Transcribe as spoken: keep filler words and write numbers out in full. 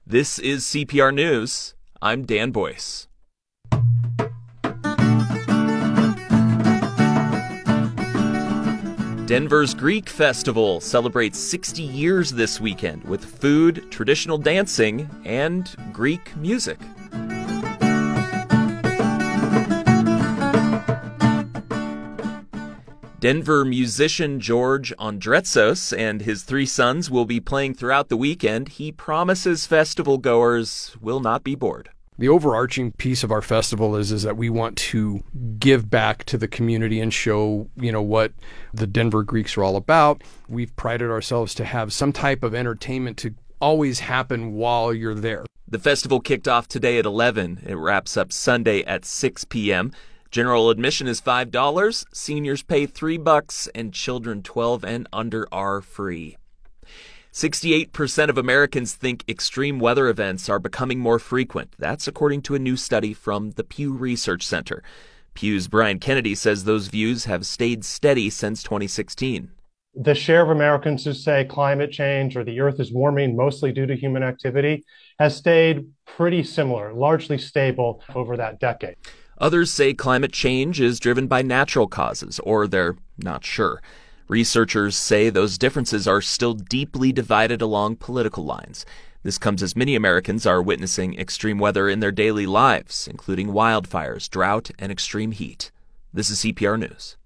This is C P R News. I'm Dan Boyce. Denver's Greek Festival celebrates sixty years this weekend with food, traditional dancing, and Greek music. Denver musician George Ondretsos and his three sons will be playing throughout the weekend. He promises festival goers will not be bored. The overarching piece of our festival is, is that we want to give back to the community and show, you know, what the Denver Greeks are all about. We've prided ourselves to have some type of entertainment to always happen while you're there. The festival kicked off today at eleven. It wraps up Sunday at six p.m. General admission is five dollars, seniors pay three bucks, and children twelve and under are free. sixty-eight percent of Americans think extreme weather events are becoming more frequent. That's according to a new study from the Pew Research Center. Pew's Brian Kennedy says those views have stayed steady since twenty sixteen. The share of Americans who say climate change or the earth is warming mostly due to human activity has stayed pretty similar, largely stable over that decade. Others say climate change is driven by natural causes, or they're not sure. Researchers say those differences are still deeply divided along political lines. This comes as many Americans are witnessing extreme weather in their daily lives, including wildfires, drought, and extreme heat. This is C P R News.